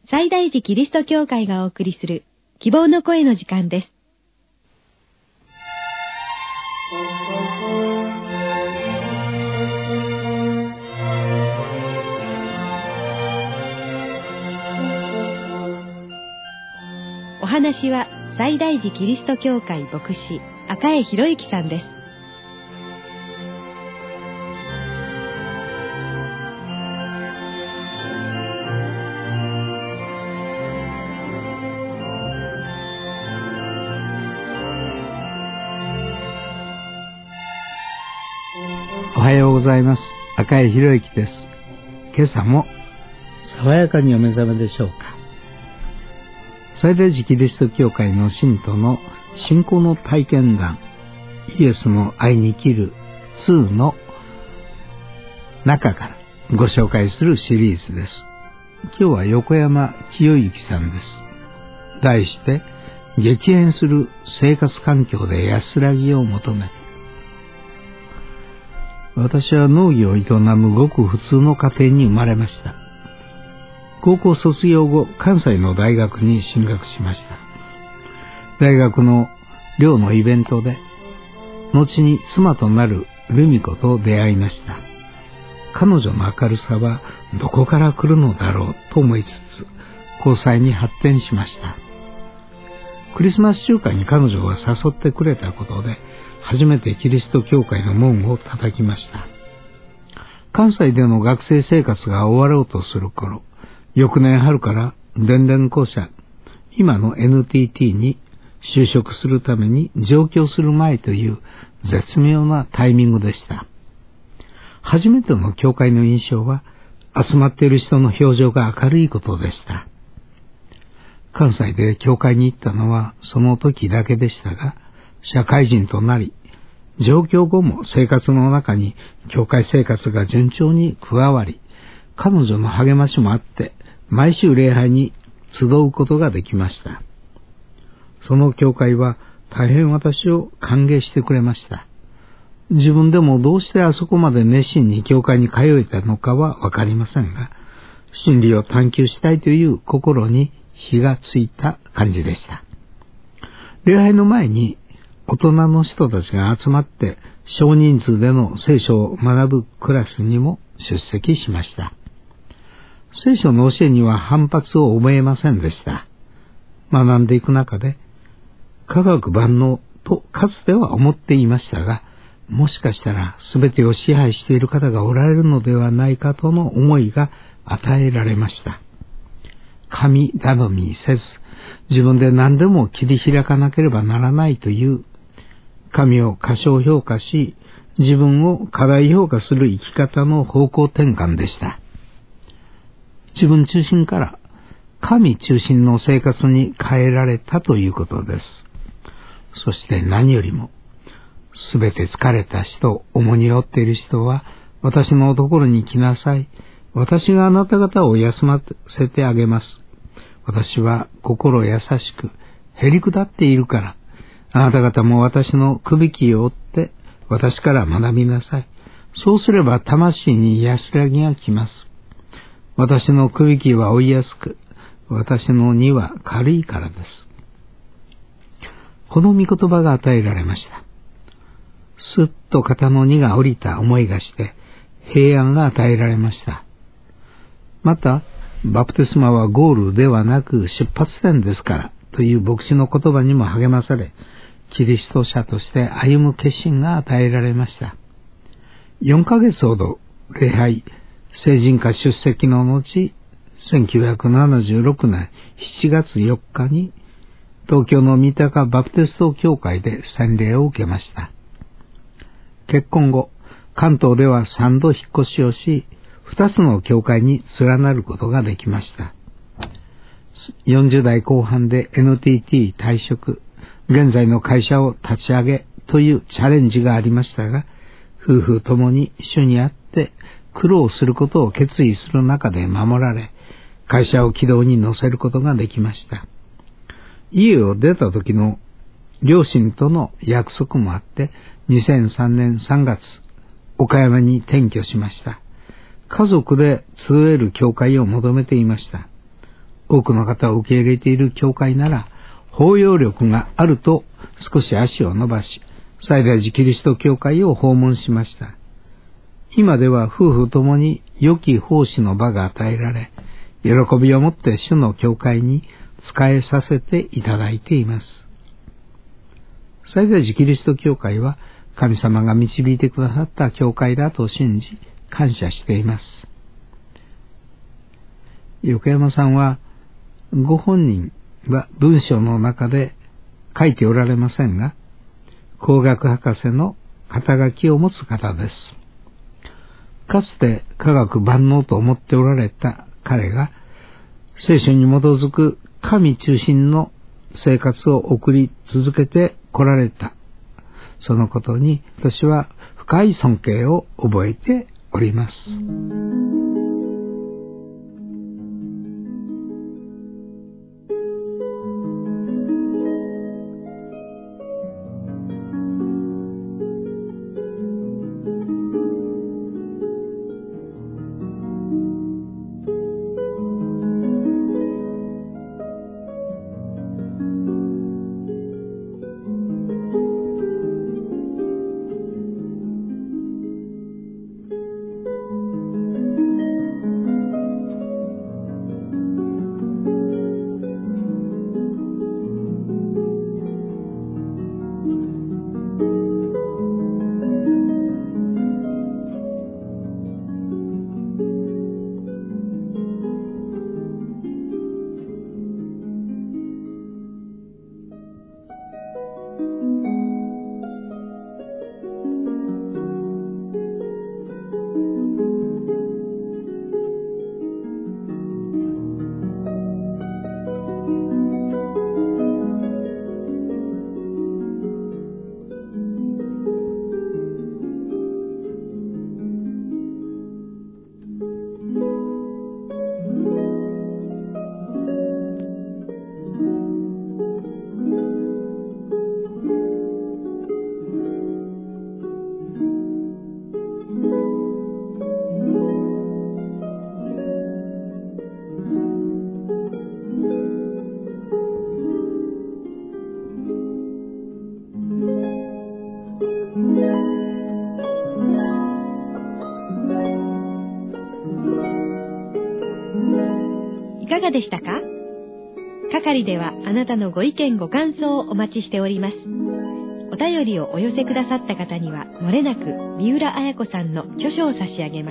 西大寺キリスト教会がお送りする希望の声の時間です。お話は西大寺キリスト教会牧師赤江博之さんです。 おはようございます。赤江博之です。今朝も爽やかにお目覚めでしょうか。西大寺キリスト教会の信徒の信仰の体験談、イエスの愛に生きる2の中からご紹介するシリーズです。今日は横山清之さんです。題して、激変する生活環境で安らぎを求める。私は農業を営むごく普通の家庭に生まれました。高校卒業後、関西の大学に進学しました。大学の寮のイベントで、後に妻となるルミ子と出会いました。彼女の明るさはどこから来るのだろうと思いつつ、交際に発展しました。クリスマス集会に彼女が誘ってくれたことで、初めてキリスト教会の門を叩きました。関西での学生生活が終わろうとする頃、翌年春から電電公社、今の NTT に就職するために上京する前という絶妙なタイミングでした。初めての教会の印象は、集まっている人の表情が明るいことでした。関西で教会に行ったのはその時だけでしたが、社会人となり、上京後も生活の中に教会生活が順調に加わり、彼女の励ましもあって、毎週礼拝に集うことができました。その教会は大変私を歓迎してくれました。自分でもどうしてあそこまで熱心に教会に通えたのかはわかりませんが、真理を探求したいという心に火がついた感じでした。礼拝の前に大人の人たちが集まって少人数での聖書を学ぶクラスにも出席しました。聖書の教えには反発を覚えませんでした。学んでいく中で、科学万能とかつては思っていましたが、もしかしたら全てを支配している方がおられるのではないかとの思いが与えられました。神頼みせず、自分で何でも切り開かなければならないという、神を過小評価し、自分を過大評価する生き方の方向転換でした。自分中心から神中心の生活に変えられたということです。そして何よりも、すべて疲れた人、重荷を負っている人は、私のところに来なさい。私があなた方を休ませてあげます。私は心優しく、へりくだっているから、あなた方も私のくびきを追って、私から学びなさい。そうすれば魂に安らぎが来ます。私のくびきは追いやすく、私の荷は軽いからです。この御言葉が与えられました。すっと肩の荷が下りた思いがして、平安が与えられました。また、バプテスマはゴールではなく出発点ですからという牧師の言葉にも励まされ、キリスト者として歩む決心が与えられました。4ヶ月ほど礼拝、聖人化出席の後、1976年7月4日に東京の三鷹バプテスト教会で洗礼を受けました。結婚後、関東では3度引っ越しをし、2つの教会に連なることができました。40代後半で NTT 退職、現在の会社を立ち上げというチャレンジがありましたが、夫婦ともに主にあって苦労することを決意する中で守られ、会社を軌道に乗せることができました。家を出た時の両親との約束もあって、2003年3月、岡山に転居しました。家族で集える教会を求めていました。 多くの方を受け入れている教会なら、包容力があると少し足を伸ばし、西大寺キリスト教会を訪問しました。今では夫婦ともに良き奉仕の場が与えられ、喜びをもって主の教会に仕えさせていただいています。西大寺キリスト教会は神様が導いてくださった教会だと信じ、感謝しています。横山さんは、ご本人は文章の中で書いておられませんが、工学博士の肩書きを持つ方です。かつて科学万能と思っておられた彼が、聖書に基づく神中心の生活を送り続けてこられた。そのことに私は深い尊敬を覚えております。 いかがでしたか？係ではあなたのご意見ご感想をお待ちしております。お便りをお寄せくださった方にはもれなく三浦綾子さんの著書を差し上げます。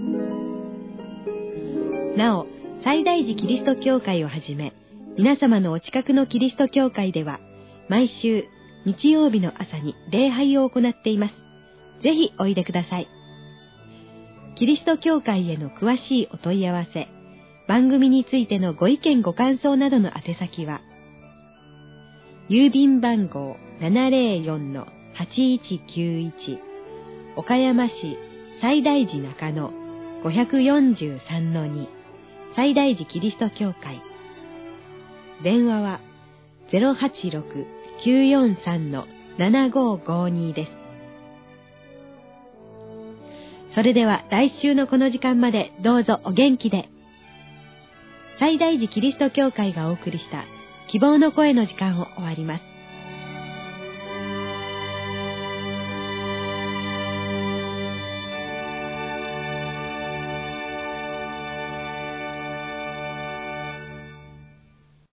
なお、西大寺キリスト教会をはじめ、皆様のお近くのキリスト教会では、毎週日曜日の朝に礼拝を行っています。ぜひおいでください。キリスト教会への詳しいお問い合わせ、番組についてのご意見ご感想などの宛先は、郵便番号 704-8191 岡山市西大寺中野 543-2 西大寺キリスト教会。電話は 086-943-7552 です。それでは来週のこの時間までどうぞお元気で。西大寺キリスト教会がお送りした希望の声の時間を終わります。